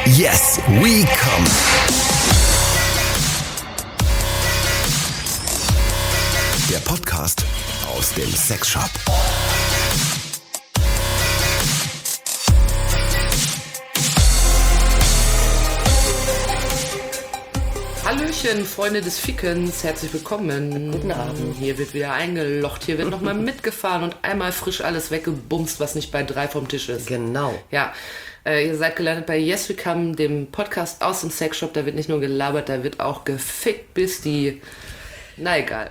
Yes, we come. Der Podcast aus dem Sexshop. Hallöchen, Freunde des Fickens, herzlich willkommen. Guten Abend. Hier wird wieder eingelocht, hier wird nochmal mitgefahren und einmal frisch alles weggebumst, was nicht bei 3 vom Tisch ist. Genau. Ja, ihr seid gelandet bei Yes We Come, dem Podcast aus dem Sexshop. Da wird nicht nur gelabert, da wird auch gefickt, bis die... Na egal.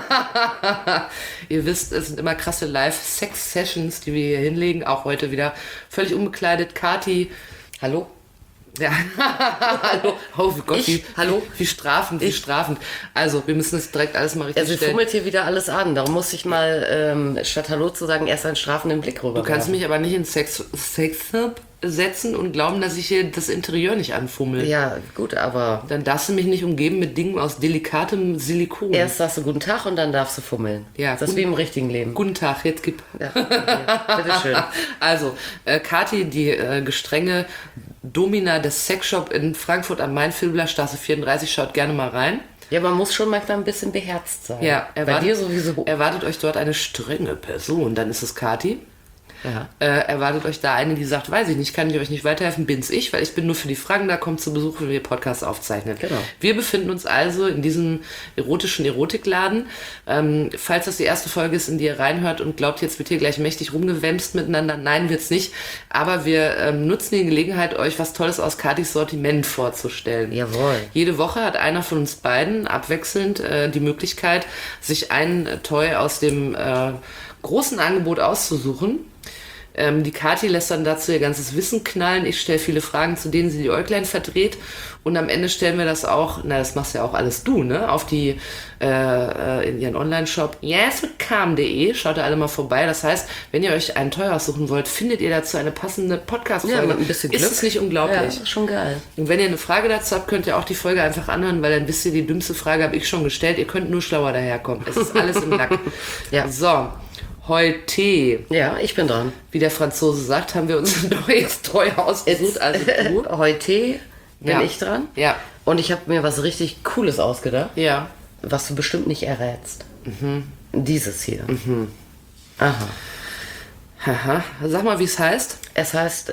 Ihr wisst, es sind immer krasse Live-Sex-Sessions, die wir hier hinlegen. Auch heute wieder völlig unbekleidet. Kati, hallo? Ja, hallo. Oh Gott, Hallo? Wie strafend. Also, wir müssen das direkt alles mal richtig Also, stellen. fummelt hier wieder alles an. Darum muss ich mal, statt Hallo zu sagen, erst einen strafenden Blick rüber. Du kannst mich aber nicht ins Sexshop setzen und glauben, dass ich hier das Interieur nicht anfummel. Ja, gut, aber Dann darfst du mich nicht umgeben mit Dingen aus delikatem Silikon. erst sagst du guten Tag und dann darfst du fummeln. Ja, das ist wie im richtigen Leben. Guten Tag, jetzt gib. Ja, okay. Bitteschön. Also, Kati, die gestrenge Domina des Sexshop in Frankfurt am Main, Filblerstraße 34, schaut gerne mal rein. Ja, man muss schon manchmal ein bisschen beherzt sein. Ja, bei dir sowieso. Erwartet euch dort eine strenge Person, dann ist es Kati. Ja. Erwartet euch da eine, die sagt, weiß ich nicht, kann ich euch nicht weiterhelfen, bin's ich, weil ich bin nur für die Fragen da, kommt zu Besuch, wenn wir Podcasts aufzeichnen. Genau. Wir befinden uns also in diesem erotischen Erotikladen. Falls das die erste Folge ist, in die ihr reinhört und glaubt, jetzt wird hier gleich mächtig rumgewämst miteinander, nein, wird's nicht. Aber wir nutzen die Gelegenheit, euch was Tolles aus Katis Sortiment vorzustellen. Jawohl. Jede Woche hat einer von uns beiden abwechselnd die Möglichkeit, sich ein Toy aus dem großen Angebot auszusuchen. Die Kathi lässt dann dazu ihr ganzes Wissen knallen. Ich stelle viele Fragen, zu denen sie die Äuglein verdreht. Und am Ende stellen wir das auch, das machst ja auch alles du, ne? Auf die, in ihren Online-Shop yeswecome.de. Schaut da alle mal vorbei. Das heißt, wenn ihr euch einen Toy aussuchen wollt, findet ihr dazu eine passende Podcast-Folge. Ja, mit ein bisschen Glück. Ist es nicht unglaublich? Ja, schon geil. Und wenn ihr eine Frage dazu habt, könnt ihr auch die Folge einfach anhören, weil dann wisst ihr, die dümmste Frage habe ich schon gestellt. Ihr könnt nur schlauer daherkommen. Es ist alles im Lack. Ja. So. Heute, Ja, ich bin dran. wie der Franzose sagt, haben wir uns ein neues Toy ausgesucht. Also du. Heute bin Ja. ich dran. Ja, Und ich habe mir was richtig Cooles ausgedacht, ja. was du bestimmt nicht errätst. Dieses hier. Aha. Haha. Sag mal, wie es heißt. Es heißt,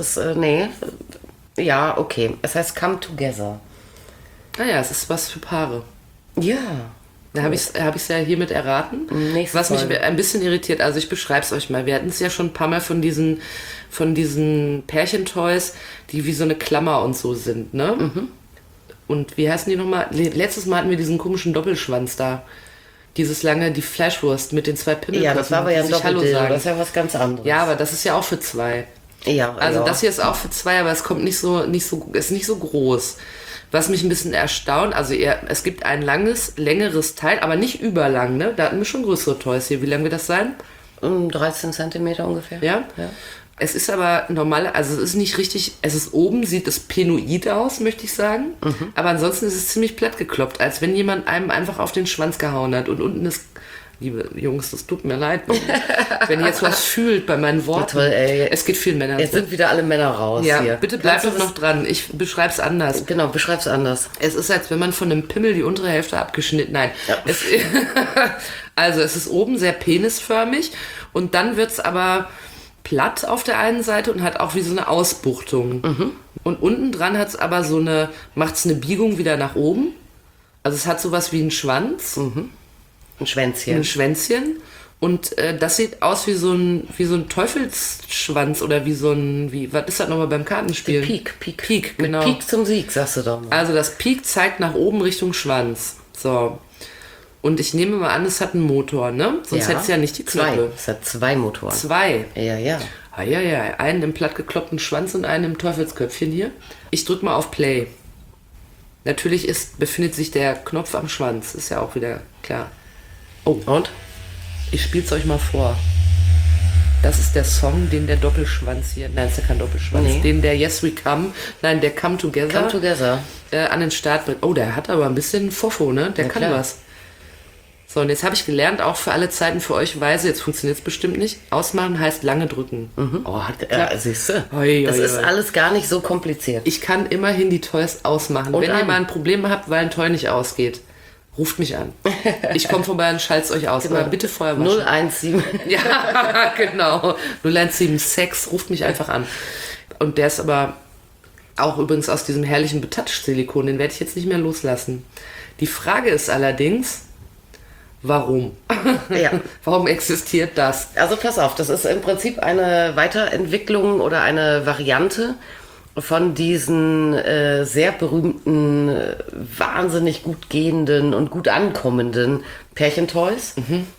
ja, okay. Es heißt Come Together. Naja, es ist was für Paare. Ja. Da habe ich es ja hiermit erraten. Nächste Was mich Folge. ein bisschen irritiert, also ich beschreibe es euch mal. Wir hatten es ja schon ein paar Mal von diesen Pärchentoys, die wie so eine Klammer und so sind, ne? Und wie heißen die nochmal? Letztes Mal hatten wir diesen komischen Doppelschwanz da. Dieses lange, die Fleischwurst mit den 2 Pimmelköpfen. Ja, das war aber ja ein die sich Hallo Doppeldildo. sagen. Das ist ja was ganz anderes. Ja, aber das ist ja auch für 2. Ja, Also ja. das hier ist auch für 2, aber es kommt ist nicht so groß. Was mich ein bisschen erstaunt, also es gibt ein längeres Teil, aber nicht überlang, ne? Da hatten wir schon größere Toys hier. Wie lang wird das sein? 13 Zentimeter ungefähr. Ja? Ja. Es ist aber normal, also es ist nicht richtig, es ist oben, sieht es penoid aus, möchte ich sagen. Aber ansonsten ist es ziemlich platt gekloppt, als wenn jemand einem einfach auf den Schwanz gehauen hat. Und unten ist, liebe Jungs, das tut mir leid, wenn ihr jetzt was fühlt bei meinen Worten. Toll, ey. Es geht vielen Männern Jetzt so. sind wieder alle Männer raus Ja, hier. bitte bleibt Kannst doch du noch dran. Ich beschreibe es anders. das- Genau, beschreib's anders. Es ist, als wenn man von einem Pimmel die untere Hälfte abgeschnitten... Nein. Ja. Also es ist oben sehr penisförmig und dann wird es aber platt auf der einen Seite und hat auch wie so eine Ausbuchtung. Und unten dran hat es aber macht es eine Biegung wieder nach oben. Also es hat sowas wie einen Schwanz, Ein Schwänzchen. ein Schwänzchen. Und das sieht aus wie so ein Teufelsschwanz oder was ist das nochmal beim Kartenspielen? Peak. Peak, genau. Mit Peak zum Sieg, sagst du doch mal. Also das Peak zeigt nach oben Richtung Schwanz. So. Und ich nehme mal an, es hat einen Motor, ne? Sonst hätte es ja nicht die Knöpfe. Es hat 2 Motoren. 2. Ja. Ja. Einen im plattgekloppten Schwanz und einen im Teufelsköpfchen hier. Ich drücke mal auf Play. Natürlich befindet sich der Knopf am Schwanz. Ist ja auch wieder klar. Oh, Und? ich spiele es euch mal vor. Das ist der Song, den der Doppelschwanz hier, nein, ist ja kein Doppelschwanz, Nee. den der Yes We Come, nein, der Come Together, Come Together. an den Start bringt. Oh, der hat aber ein bisschen Fofo, ne? Der kann klar. was. So, und jetzt habe ich gelernt, auch für alle Zeiten für euch weise, jetzt funktioniert es bestimmt nicht, ausmachen heißt lange drücken. Oh, hat geklappt. Ja, siehst du. Hoi, Das hoi, ist hoi. alles gar nicht so kompliziert. Ich kann immerhin die Toys ausmachen. Und Wenn ihr an. mal ein Problem habt, weil ein Toy nicht ausgeht, ruft mich an. Ich komme vorbei und schalt's euch aus. Aber bitte vorher waschen. 017. Ja, genau. 0176, ruft mich einfach an. Und der ist aber auch übrigens aus diesem herrlichen Betouch-Silikon. Den werde ich jetzt nicht mehr loslassen. Die Frage ist allerdings, warum? Ja. Warum existiert das? Also pass auf, das ist im Prinzip eine Weiterentwicklung oder eine Variante von diesen sehr berühmten, wahnsinnig gut gehenden und gut ankommenden Pärchentoys,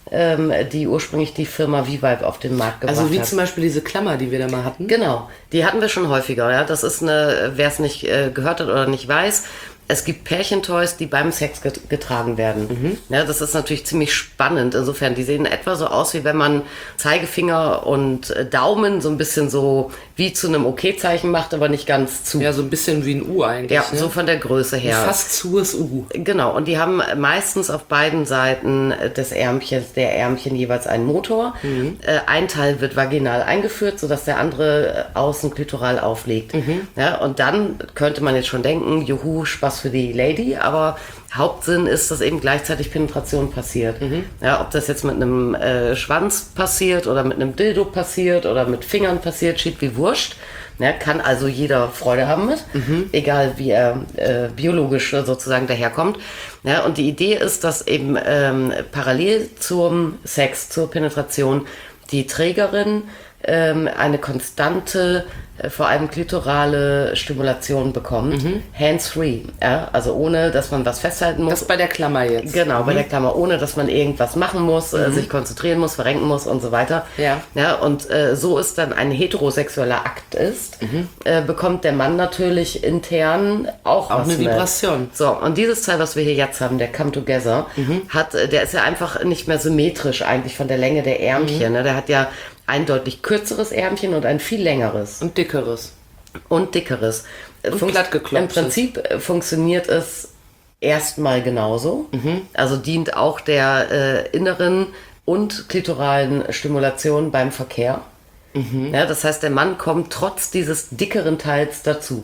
die ursprünglich die Firma V-Vibe auf den Markt gebracht hat. Also wie zum Beispiel diese Klammer, die wir da mal hatten. Genau, die hatten wir schon häufiger. Ja? Das ist wer es nicht gehört hat oder nicht weiß, es gibt Pärchentoys, die beim Sex getragen werden. Ja, das ist natürlich ziemlich spannend. Insofern, die sehen etwa so aus, wie wenn man Zeigefinger und Daumen so ein bisschen so wie zu einem Okay-Zeichen macht, aber nicht ganz zu. Ja, so ein bisschen wie ein U eigentlich. Ja, ne? so von der Größe her. Fast zues U. Genau, und die haben meistens auf beiden Seiten der Ärmchen jeweils einen Motor. Ein Teil wird vaginal eingeführt, sodass der andere außen klitoral aufliegt. Ja, und dann könnte man jetzt schon denken, juhu, Spaß für die Lady, aber Hauptsinn ist, dass eben gleichzeitig Penetration passiert. Ja, ob das jetzt mit einem Schwanz passiert oder mit einem Dildo passiert oder mit Fingern passiert, steht wie Wurscht. Ja, kann also jeder Freude haben mit, egal wie er biologisch sozusagen daherkommt. Ja, und die Idee ist, dass eben parallel zum Sex, zur Penetration, die Trägerin eine konstante, vor allem klitorale Stimulation bekommt. Hands-free, ja, also ohne, dass man was festhalten muss. Das bei der Klammer jetzt. Genau, bei der Klammer, ohne dass man irgendwas machen muss, sich konzentrieren muss, verrenken muss und so weiter. Ja. Ja, und so es dann ein heterosexueller Akt ist, bekommt der Mann natürlich intern auch was eine mit. Vibration. So, und dieses Teil, was wir hier jetzt haben, der Come Together, der ist ja einfach nicht mehr symmetrisch eigentlich von der Länge der Ärmchen. Ne? Der hat ja ein deutlich kürzeres Ärmchen und ein viel längeres. Und dickeres. Und dickeres. Und glattgeklopftes. Im Prinzip funktioniert es erstmal genauso. Also dient auch der inneren und klitoralen Stimulation beim Verkehr. Ja, das heißt, der Mann kommt trotz dieses dickeren Teils dazu.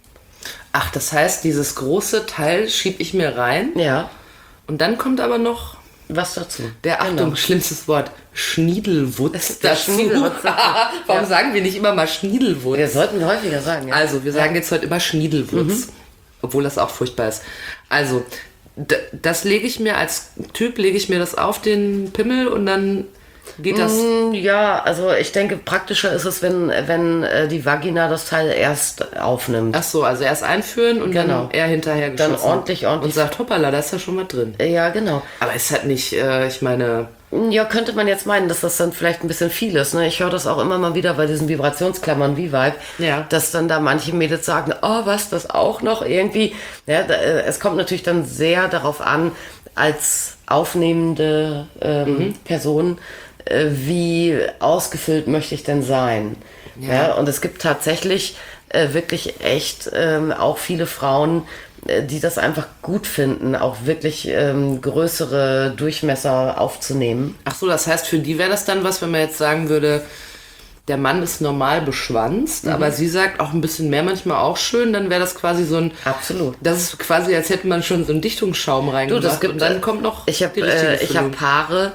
Ach, das heißt, dieses große Teil schieb ich mir rein Ja, und dann kommt aber noch was dazu? der, Achtung, Genau. schlimmstes Wort, Schniedelwutz Der dazu. Schniedelwutz dazu. Warum Ja. sagen wir nicht immer mal Schniedelwutz? Wir sollten häufiger sagen. Ja. Also, wir sagen jetzt heute immer Schniedelwutz, obwohl das auch furchtbar ist. Also, das lege ich mir als Typ, lege ich mir das auf den Pimmel und dann geht das... Ja, also ich denke, praktischer ist es, wenn die Vagina das Teil erst aufnimmt. Ach so, also erst einführen und Genau. dann er hinterher geschossen. Dann ordentlich. Und sagt, hoppala, da ist ja schon mal drin. Ja, genau. Aber ist halt nicht, ich meine... Ja, könnte man jetzt meinen, dass das dann vielleicht ein bisschen viel ist. Ne? Ich höre das auch immer mal wieder bei diesen Vibrationsklammern wie Vibe, Ja. dass dann da manche Mädels sagen, oh, was, das auch noch irgendwie. Ja, es kommt natürlich dann sehr darauf an, als aufnehmende Person, wie ausgefüllt möchte ich denn sein. Ja. Und es gibt tatsächlich wirklich echt auch viele Frauen, die das einfach gut finden, auch wirklich größere Durchmesser aufzunehmen. Ach so, das heißt, für die wäre das dann was, wenn man jetzt sagen würde, der Mann ist normal beschwanzt, aber sie sagt auch ein bisschen mehr manchmal auch schön, dann wäre das quasi so ein... Absolut. Das ist quasi, als hätte man schon so einen Dichtungsschaum reingemacht. Das gibt, und dann kommt noch ich habe die richtige ich hab Füllung. Paare,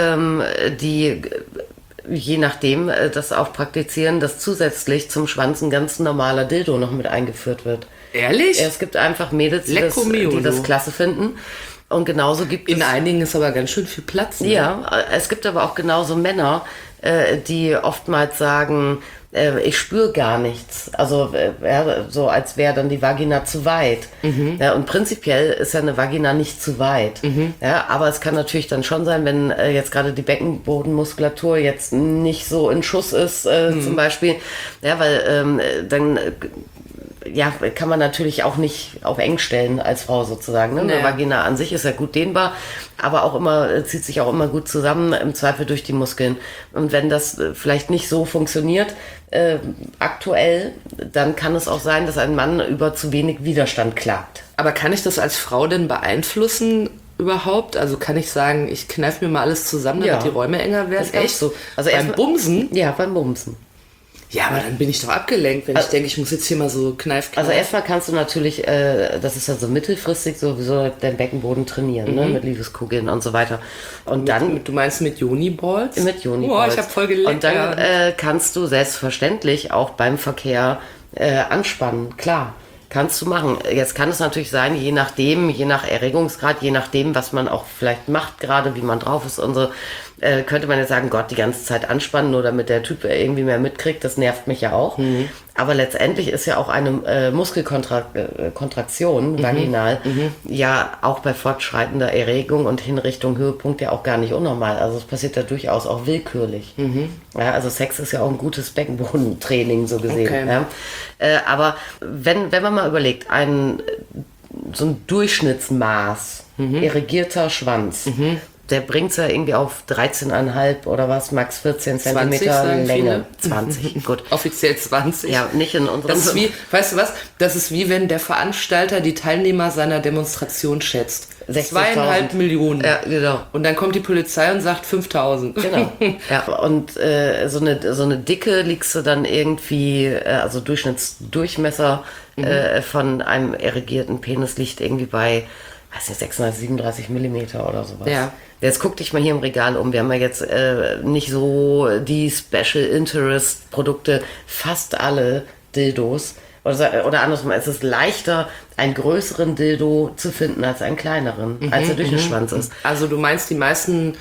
die je nachdem das auch praktizieren, dass zusätzlich zum Schwanz ein ganz normaler Dildo noch mit eingeführt wird. Ehrlich? Es gibt einfach Mädels, Lecco mio, die das du. klasse finden. Und genauso gibt In es... einigen ist aber ganz schön viel Platz. Ne? Ja, es gibt aber auch genauso Männer, die oftmals sagen, ich spüre gar nichts. Also ja, so als wäre dann die Vagina zu weit. Ja, und prinzipiell ist ja eine Vagina nicht zu weit. Ja, aber es kann natürlich dann schon sein, wenn jetzt gerade die Beckenbodenmuskulatur jetzt nicht so in Schuss ist, zum Beispiel. Ja, weil dann... ja, kann man natürlich auch nicht auf eng stellen als Frau sozusagen. Ne? Eine Naja. Vagina an sich ist ja gut dehnbar, aber auch immer, zieht sich auch immer gut zusammen, im Zweifel durch die Muskeln. Und wenn das vielleicht nicht so funktioniert, aktuell, dann kann es auch sein, dass ein Mann über zu wenig Widerstand klagt. Aber kann ich das als Frau denn beeinflussen, überhaupt? Also kann ich sagen, ich kneife mir mal alles zusammen, damit Ja. die Räume enger werden? Das ist echt so. Also beim erstmal- Bumsen? Ja, beim Bumsen. Ja, aber dann bin ich doch abgelenkt, wenn ich denke, ich muss jetzt hier mal so kneif. Also erstmal kannst du natürlich, das ist ja so mittelfristig sowieso deinen Beckenboden trainieren, ne? Mit Liebeskugeln und so weiter. Und dann Du meinst mit Joni-Balls? mit Juni. Oh, ich habe voll geleckt. Und dann kannst du selbstverständlich auch beim Verkehr anspannen. Klar, kannst du machen. Jetzt kann es natürlich sein, je nach Erregungsgrad, je nachdem, was man auch vielleicht macht gerade, wie man drauf ist und so, könnte man jetzt sagen, Gott, die ganze Zeit anspannen, nur damit der Typ irgendwie mehr mitkriegt, das nervt mich ja auch. Aber letztendlich ist ja auch eine Muskelkontraktion vaginal ja auch bei fortschreitender Erregung und Hinrichtung Höhepunkt ja auch gar nicht unnormal. Also es passiert ja durchaus auch willkürlich. Ja, also Sex ist ja auch ein gutes Beckenbodentraining so gesehen. Okay. Ja. Aber wenn man mal überlegt, so ein Durchschnittsmaß, irrigierter Schwanz, der bringt es ja irgendwie auf 13,5 oder was, max 14 Zentimeter sagen Länge. 20, gut. Offiziell 20. Ja, nicht in unserem... Das ist wie, weißt du was? Das ist wie wenn der Veranstalter die Teilnehmer seiner Demonstration schätzt. 60.000. 2,5 Millionen. Ja, genau. Und dann kommt die Polizei und sagt 5.000. Genau. Ja, und so eine Dicke liegst du dann irgendwie, also Durchschnittsdurchmesser von einem erigierten Penis liegt irgendwie bei, weiß nicht, 637 Millimeter oder sowas. Ja. Jetzt guck dich mal hier im Regal um. Wir haben ja jetzt nicht so die Special Interest Produkte, fast alle Dildos. Oder andersrum, es ist leichter, einen größeren Dildo zu finden als einen kleineren, als er durch den Schwanz ist. Also du meinst, die meisten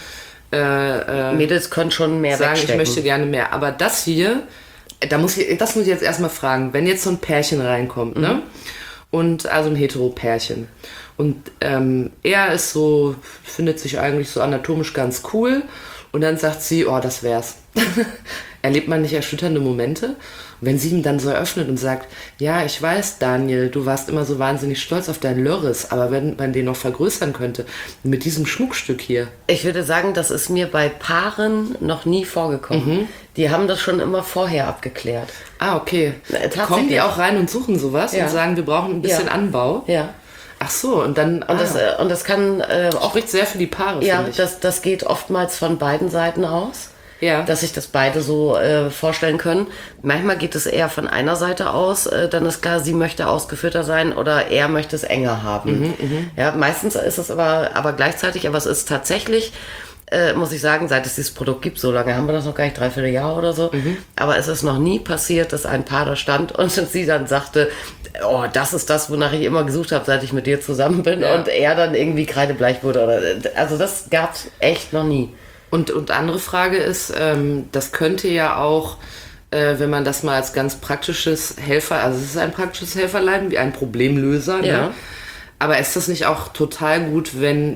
Mädels können schon mehr sagen, wegstecken. ich möchte gerne mehr. Aber das hier, das muss ich jetzt erstmal fragen. Wenn jetzt so ein Pärchen reinkommt, ne? Und also ein Hetero-Pärchen. Und er ist so, findet sich eigentlich so anatomisch ganz cool. Und dann sagt sie, oh, das wär's. Erlebt man nicht erschütternde Momente? Und wenn sie ihn dann so eröffnet und sagt, ja, ich weiß, Daniel, du warst immer so wahnsinnig stolz auf dein Lörres, aber wenn man den noch vergrößern könnte, mit diesem Schmuckstück hier. Ich würde sagen, das ist mir bei Paaren noch nie vorgekommen. Die haben das schon immer vorher abgeklärt. Ah, okay. Tatsächlich. Kommen die auch rein und suchen sowas Ja. und sagen, wir brauchen ein bisschen Ja. Anbau? Ja. Ach so, und dann Und das kann auch, spricht sehr für die Paare, ja, finde ich. das geht oftmals von beiden Seiten aus. Ja. Dass sich das beide so vorstellen können. Manchmal geht es eher von einer Seite aus, dann ist klar, sie möchte ausgeführter sein oder er möchte es enger haben. Ja, meistens ist es aber gleichzeitig, aber es ist tatsächlich, muss ich sagen, seit es dieses Produkt gibt, so lange haben wir das noch gar nicht, 3/4 Jahr oder so, aber es ist noch nie passiert, dass ein Paar da stand und sie dann sagte, oh, das ist das, wonach ich immer gesucht habe, seit ich mit dir zusammen bin, Ja. und er dann irgendwie kreidebleich wurde. Also das gab's echt noch nie. Und andere Frage ist, das könnte ja auch, wenn man das mal als ganz praktisches also es ist ein praktisches Helferlein, wie ein Problemlöser, Ja. ne? Aber ist das nicht auch total gut, wenn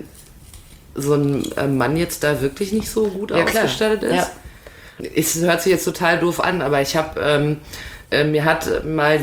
so ein Mann jetzt da wirklich nicht so gut Ja, klar. ausgestattet ist? Ja. Es hört sich jetzt total doof an, aber ich habe mir hat mal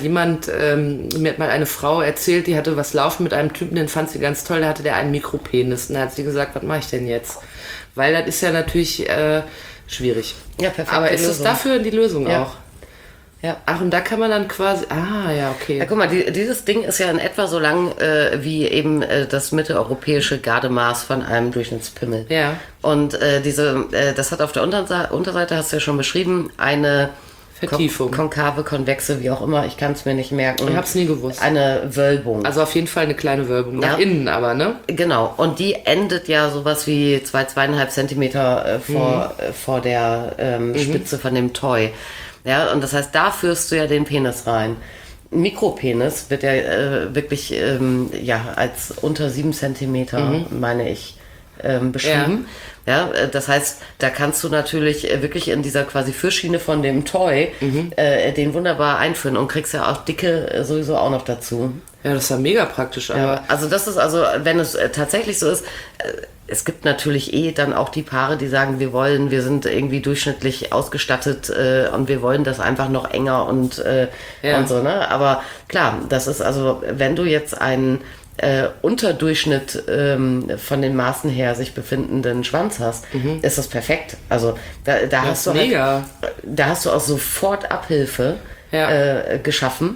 eine Frau erzählt, die hatte was laufen mit einem Typen, den fand sie ganz toll, da hatte der einen Mikropenis. Und da hat sie gesagt, was mache ich denn jetzt? Weil das ist ja natürlich schwierig. Ja, perfekt. Aber ist das dafür die Lösung Ja. auch? Ja. Ach, und da kann man dann quasi... Ah, ja, okay. Ja, guck mal, dieses Ding ist ja in etwa so lang wie eben das mitteleuropäische Gardemaß von einem Durchschnittspimmel. Ja. Und das hat auf der Unterseite, hast du ja schon beschrieben, eine Vertiefung. Konkave, konvexe, wie auch immer, ich kann es mir nicht merken. Ich hab's nie gewusst. Eine Wölbung. Also auf jeden Fall eine kleine Wölbung. Nach Ja. innen aber, ne? Genau, und die endet ja sowas wie 2,5 Zentimeter vor der Spitze von dem Toy. Ja, und das heißt, da führst du ja den Penis rein. Mikropenis wird ja wirklich als unter 7 Zentimeter, meine ich, beschrieben. Ja, das heißt, da kannst du natürlich wirklich in dieser quasi Fürschiene von dem Toy den wunderbar einführen und kriegst ja auch Dicke sowieso auch noch dazu. Ja, das ist ja mega praktisch, aber... Ja, also das ist wenn es tatsächlich so ist, es gibt natürlich dann auch die Paare, die sagen, wir sind irgendwie durchschnittlich ausgestattet und wir wollen das einfach noch enger und so, ne? Aber klar, das ist also, wenn du jetzt einen Unterdurchschnitt von den Maßen her sich befindenden Schwanz hast, ist das perfekt. Also da hast du mega. da hast du auch sofort Abhilfe geschaffen.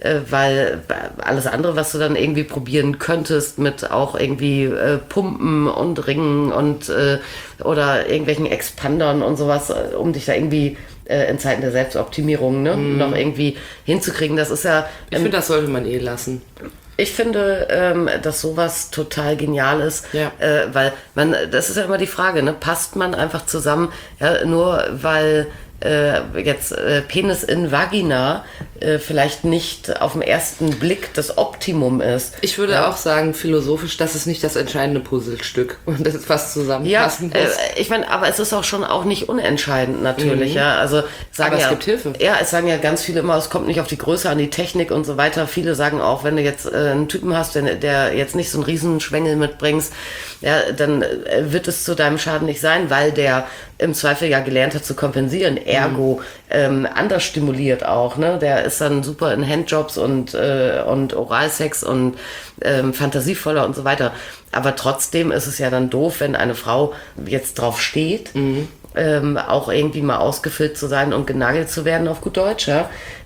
weil alles andere, was du dann irgendwie probieren könntest mit auch irgendwie Pumpen und Ringen und oder irgendwelchen Expandern und sowas, um dich da irgendwie in Zeiten der Selbstoptimierung noch irgendwie hinzukriegen, das ist ja... Ich finde, das sollte man lassen. Ich finde, dass sowas total genial ist, weil das ist ja immer die Frage, ne? Passt man einfach zusammen, ja, nur weil jetzt Penis in Vagina vielleicht nicht auf den ersten Blick das Optimum ist. Ich würde auch sagen, philosophisch, das ist nicht das entscheidende Puzzlestück und das was zusammenpassen muss. Ich meine, aber es ist auch schon auch nicht unentscheidend natürlich, ja. Also sagen aber es gibt Hilfe. Ja, es sagen ja ganz viele immer, es kommt nicht auf die Größe an, die Technik und so weiter. Viele sagen auch, wenn du jetzt einen Typen hast, der jetzt nicht so einen Riesenschwengel mitbringst, ja, dann wird es zu deinem Schaden nicht sein, weil der im Zweifel ja gelernt hat zu kompensieren, ergo anders stimuliert auch, ne? Der ist dann super in Handjobs und Oralsex und fantasievoller und so weiter. Aber trotzdem ist es ja dann doof, wenn eine Frau jetzt drauf steht, auch irgendwie mal ausgefüllt zu sein und genagelt zu werden auf gut Deutsch, ja?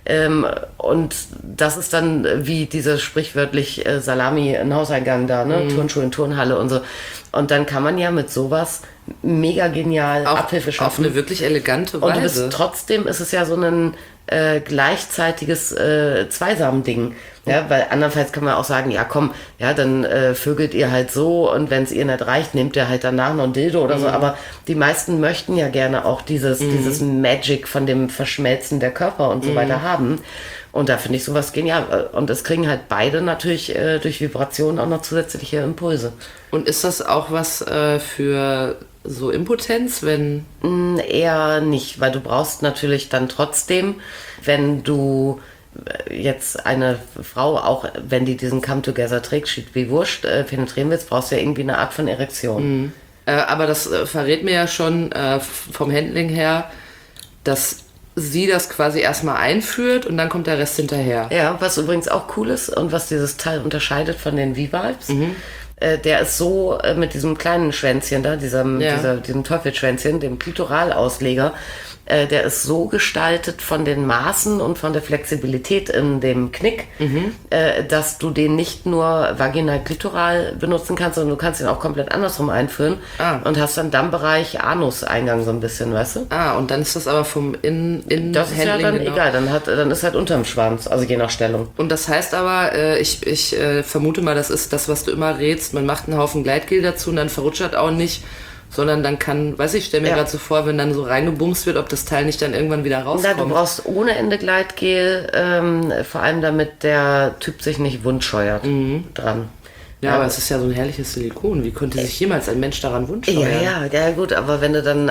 Und das ist dann wie diese sprichwörtlich Salami in Hauseingang da, ne? Turnschuhe in Turnhalle und so. Und dann kann man ja mit sowas mega genial Abhilfe schaffen. Auf eine wirklich elegante Weise. Und trotzdem ist es ja so ein gleichzeitiges Zweisam-Ding. Ja, weil andernfalls kann man auch sagen, ja komm, ja, dann vögelt ihr halt so und wenn es ihr nicht reicht, nehmt ihr halt danach noch ein Dildo oder so. Aber die meisten möchten ja gerne auch dieses Magic von dem Verschmelzen der Körper und so weiter haben. Und da finde ich sowas genial. Und es kriegen halt beide natürlich durch Vibrationen auch noch zusätzliche Impulse. Und ist das auch was für so Impotenz, wenn... Eher nicht, weil du brauchst natürlich dann trotzdem, wenn du jetzt eine Frau, auch wenn die diesen Come-Together trägt, schied wie Wurscht, penetrieren willst, brauchst du ja irgendwie eine Art von Erektion. Aber das verrät mir ja schon vom Handling her, dass sie das quasi erstmal einführt und dann kommt der Rest hinterher. Ja, was übrigens auch cool ist und was dieses Teil unterscheidet von den V-Vibes, der ist so mit diesem kleinen Schwänzchen da, diesem Teufelschwänzchen, dem Klitoralausleger, der ist so gestaltet von den Maßen und von der Flexibilität in dem Knick, dass du den nicht nur vaginal-klitoral benutzen kannst, sondern du kannst ihn auch komplett andersrum einführen und hast dann Dammbereich Anus-Eingang so ein bisschen, weißt du? Und dann ist das aber vom Innen Das ist ja dann egal, dann ist halt unterm Schwanz, also je nach Stellung. Und das heißt aber, ich vermute mal, das ist das, was du immer rätst, man macht einen Haufen Gleitgel dazu und dann verrutscht das auch nicht, sondern dann kann, weiß ich, stell mir gerade so vor, wenn dann so reingebumst wird, ob das Teil nicht dann irgendwann wieder rauskommt. Du brauchst ohne Ende Gleitgel, vor allem damit der Typ sich nicht wundscheuert dran. Ja, aber es ist ja so ein herrliches Silikon. Wie könnte sich jemals ein Mensch daran wundscheuern? Ja, gut, aber wenn du dann,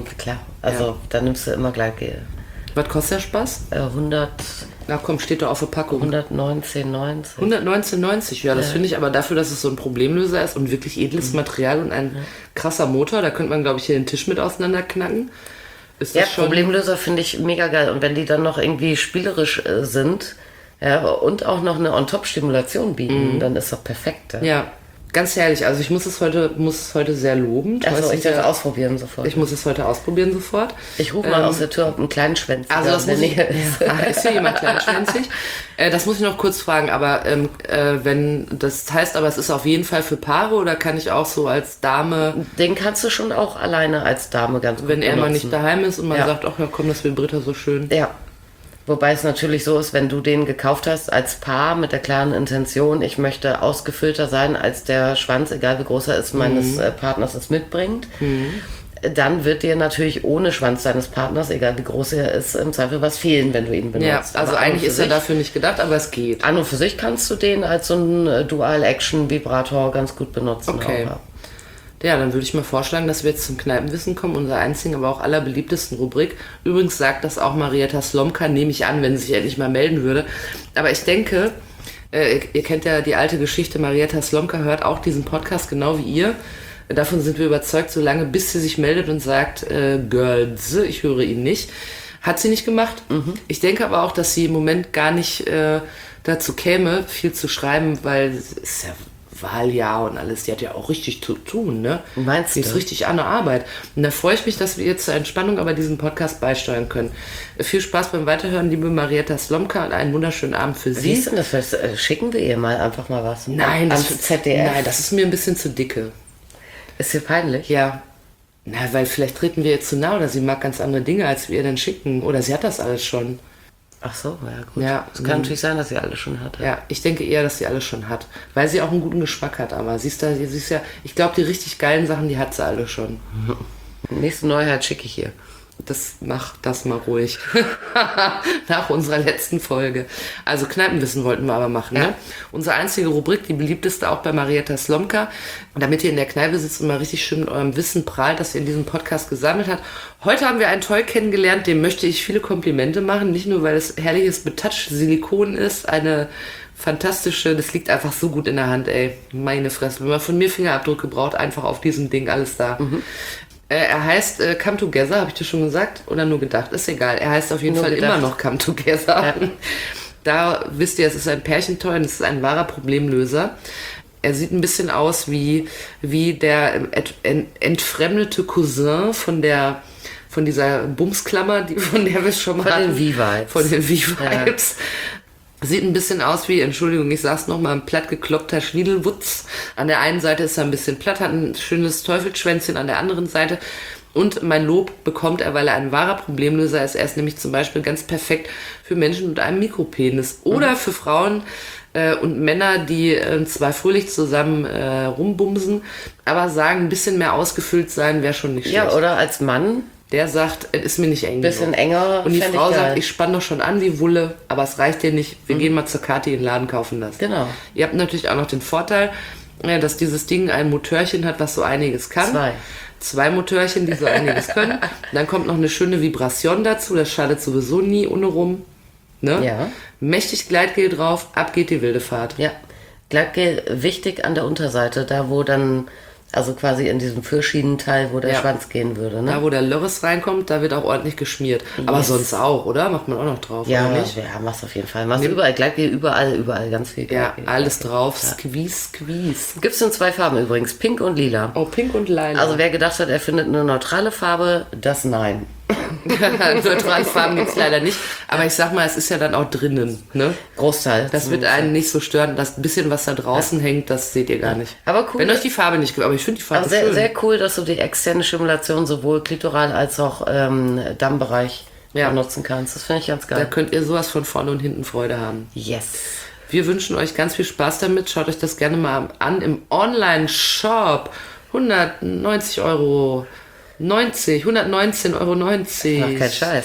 dann nimmst du immer Gleitgel. Was kostet der Spaß? 100... Na komm, steht doch auf der Packung. 119,90. 119,90, ja, das finde ich aber dafür, dass es so ein Problemlöser ist und wirklich edles Material und ein krasser Motor, da könnte man, glaube ich, hier den Tisch mit auseinanderknacken. Ist das schon... Problemlöser finde ich mega geil. Und wenn die dann noch irgendwie spielerisch sind, ja, und auch noch eine On-Top-Stimulation bieten, dann ist das perfekt. Ja, ganz herrlich. Also ich muss es heute sehr loben. Also ich werde es ausprobieren sofort. Ich muss es heute ausprobieren sofort. Ich rufe mal aus der Tür, ob ein Kleinschwänzig also das muss ich, ist hier jemand kleinschwänzig? Das muss ich noch kurz fragen, aber wenn das heißt, aber es ist auf jeden Fall für Paare oder kann ich auch so als Dame... Den kannst du schon auch alleine als Dame ganz gut Wenn er benutzen. mal nicht daheim ist und man sagt, ach ja komm, das vibriert so schön. Ja. Wobei es natürlich so ist, wenn du den gekauft hast als Paar mit der klaren Intention, ich möchte ausgefüllter sein, als der Schwanz, egal wie groß er ist, meines Partners es mitbringt, dann wird dir natürlich ohne Schwanz deines Partners, egal wie groß er ist, im Zweifel was fehlen, wenn du ihn benutzt. Ja, also eigentlich ist er dafür nicht gedacht, aber es geht. An und für sich kannst du den als so einen Dual-Action-Vibrator ganz gut benutzen. Okay. Auch. Ja, dann würde ich mal vorschlagen, dass wir jetzt zum Kneipenwissen kommen, unserer einzigen, aber auch allerbeliebtesten Rubrik. Übrigens sagt das auch Marietta Slomka, nehme ich an, wenn sie sich endlich mal melden würde. Aber ich denke, ihr kennt ja die alte Geschichte, Marietta Slomka hört auch diesen Podcast genau wie ihr. Davon sind wir überzeugt, solange bis sie sich meldet und sagt, Girls, ich höre ihn nicht. Hat sie nicht gemacht. Ich denke aber auch, dass sie im Moment gar nicht dazu käme, viel zu schreiben, weil es ist ja Wahljahr und alles. Die hat ja auch richtig zu tun, ne? Meinst die ist du? richtig an der Arbeit. Und da freue ich mich, dass wir jetzt zur Entspannung aber diesen Podcast beisteuern können. Viel Spaß beim Weiterhören, liebe Marietta Slomka, und einen wunderschönen Abend für Sie. Wie ist denn das? Schicken wir ihr mal einfach mal was? Nein, ans ZDF. Nein, das ist mir ein bisschen zu dicke. Ist dir peinlich? Ja. Na, weil vielleicht treten wir ihr zu nah oder sie mag ganz andere Dinge, als wir ihr dann schicken. Oder sie hat das alles schon. Ach so, ja gut. Ja, Es kann natürlich sein, dass sie alles schon hatte. Ja, ich denke eher, dass sie alles schon hat. Weil sie auch einen guten Geschmack hat. Aber sie ist ja, ich glaube, die richtig geilen Sachen, die hat sie alle schon. Nächste Neuheit schicke ich ihr. Mach das mal ruhig. Nach unserer letzten Folge. Also Kneipenwissen wollten wir aber machen. Ja. Ne? Unsere einzige Rubrik, die beliebteste auch bei Marietta Slomka. Damit ihr in der Kneipe sitzt und mal richtig schön mit eurem Wissen prahlt, das ihr in diesem Podcast gesammelt habt. Heute haben wir einen Toy kennengelernt, dem möchte ich viele Komplimente machen. Nicht nur, weil es herrliches Betouch-Silikon ist, eine fantastische, das liegt einfach so gut in der Hand, ey. Meine Fresse. Wenn man von mir Fingerabdrücke braucht, einfach auf diesem Ding, alles da. Er heißt Come Together, habe ich dir schon gesagt? Oder nur gedacht? Ist egal. Er heißt auf jeden Fall immer noch Come Together. Ja. Da wisst ihr, es ist ein Pärchentoy und es ist ein wahrer Problemlöser. Er sieht ein bisschen aus wie der entfremdete Cousin von dieser Bumsklammer, von der wir schon mal hatten. Von den V-Vibes. Von den V-Vibes. Ja. Sieht ein bisschen aus wie, Entschuldigung, ich sag's nochmal, ein plattgekloppter Schniedelwutz. An der einen Seite ist er ein bisschen platt, hat ein schönes Teufelschwänzchen an der anderen Seite. Und mein Lob bekommt er, weil er ein wahrer Problemlöser ist. Er ist nämlich zum Beispiel ganz perfekt für Menschen mit einem Mikropenis oder für Frauen und Männer, die zwar fröhlich zusammen rumbumsen, aber sagen, ein bisschen mehr ausgefüllt sein wäre schon nicht schlecht. Ja, oder als Mann. Der sagt, es ist mir nicht eng. Bisschen enger. Und die Frau sagt, ich spann doch schon an wie Wulle, aber es reicht dir nicht. Wir gehen mal zur Kathi in den Laden, kaufen das. Genau. Ihr habt natürlich auch noch den Vorteil, dass dieses Ding ein Motörchen hat, was so einiges kann. Zwei Motörchen, die so einiges können. Dann kommt noch eine schöne Vibration dazu. Das schadet sowieso nie ohne rum. Ne? Ja. Mächtig Gleitgel drauf, ab geht die wilde Fahrt. Ja. Gleitgel wichtig an der Unterseite, da wo dann... Also quasi in diesem Fürschienenteil, wo der Schwanz gehen würde, ne? Da, wo der Lörres reinkommt, da wird auch ordentlich geschmiert. Aber sonst auch, oder? Macht man auch noch drauf, ja, oder nicht? Ja, machst auf jeden Fall. Machst überall Gleitgel, überall ganz viel Gleitgel. Ja, alles drauf, Squeeze. Gibt's in 2 Farben übrigens, Pink und Lila. Oh, Pink und Lila. Also wer gedacht hat, er findet eine neutrale Farbe, das nein. Neutrale Farben gibt es leider nicht. Aber ich sag mal, es ist ja dann auch drinnen. Ne? Großteil. Das wird einen nicht so stören. Das bisschen, was da draußen hängt, das seht ihr gar nicht. Aber cool. Wenn euch die Farbe nicht gefällt. Aber ich finde die Farbe sehr, schön. sehr cool, dass du die externe Stimulation sowohl klitoral als auch Dammbereich benutzen kannst. Das finde ich ganz geil. Da könnt ihr sowas von vorne und hinten Freude haben. Yes. Wir wünschen euch ganz viel Spaß damit. Schaut euch das gerne mal an im Online-Shop. 190 Euro. 119,90 Euro. Ach, kein Scheiß.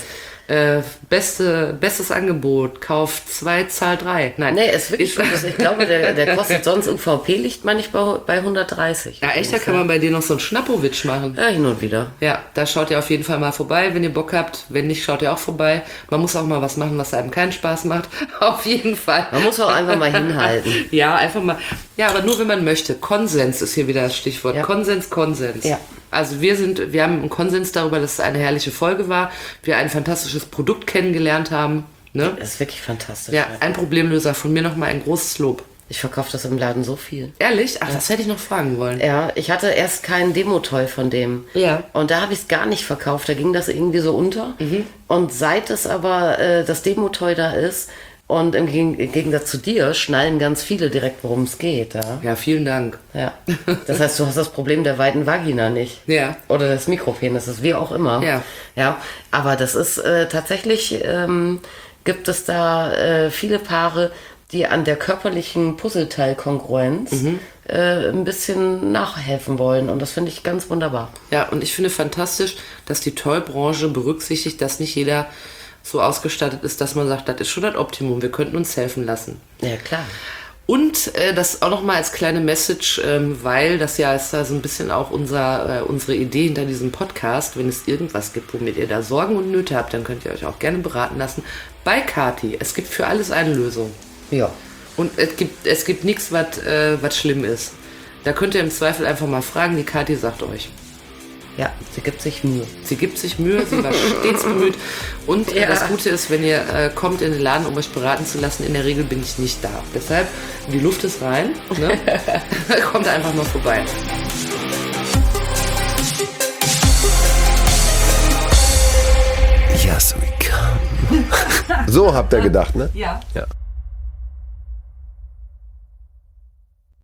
Bestes Angebot. Kauft 2, zahlt 3. Nein. Nee, ist wirklich gut. Ich glaube, der kostet sonst UVP liegt man nicht bei 130. Ja, echt, da kann man bei dir noch so einen Schnappowitsch machen. Ja, hin und wieder. Ja, da schaut ihr auf jeden Fall mal vorbei, wenn ihr Bock habt. Wenn nicht, schaut ihr auch vorbei. Man muss auch mal was machen, was einem keinen Spaß macht. Auf jeden Fall. Man muss auch einfach mal hinhalten. Ja, einfach mal. Ja, aber nur wenn man möchte. Konsens ist hier wieder das Stichwort. Ja. Konsens. Ja. Also wir haben einen Konsens darüber, dass es eine herrliche Folge war. Wir ein fantastisches Produkt kennengelernt haben. Ne? Das ist wirklich fantastisch. Ja, ein Problemlöser. Von mir nochmal ein großes Lob. Ich verkaufe das im Laden so viel. Ehrlich? Ach, das hätte ich noch fragen wollen. Ja, ich hatte erst keinen Demo-Toy von dem. Ja. Und da habe ich es gar nicht verkauft. Da ging das irgendwie so unter. Und seit es aber das Demo-Toy da ist, und im Gegensatz zu dir schnallen ganz viele direkt, worum es geht. Ja, vielen Dank. Ja. Das heißt, du hast das Problem der weiten Vagina nicht. Ja. Oder des Mikropenises, wie auch immer. Ja. Ja. Aber das ist tatsächlich, gibt es da viele Paare, die an der körperlichen Puzzleteilkongruenz ein bisschen nachhelfen wollen. Und das finde ich ganz wunderbar. Ja, und ich finde fantastisch, dass die Toy-Branche berücksichtigt, dass nicht jeder so ausgestattet ist, dass man sagt, das ist schon das Optimum, wir könnten uns helfen lassen. Ja, klar. Und das auch nochmal als kleine Message, weil das ja ist da so ein bisschen auch unsere Idee hinter diesem Podcast. Wenn es irgendwas gibt, womit ihr da Sorgen und Nöte habt, dann könnt ihr euch auch gerne beraten lassen bei Kathi. Es gibt für alles eine Lösung. Ja. Und es gibt nichts, was schlimm ist. Da könnt ihr im Zweifel einfach mal fragen, die Kathi sagt euch. Ja, sie gibt sich Mühe. Sie gibt sich Mühe, sie war stets bemüht. Und das Gute ist, wenn ihr kommt in den Laden, um euch beraten zu lassen, in der Regel bin ich nicht da. Deshalb, die Luft ist rein. Ne? Kommt einfach mal vorbei. Yes, we come. So habt ihr gedacht, ne? Ja. Ja.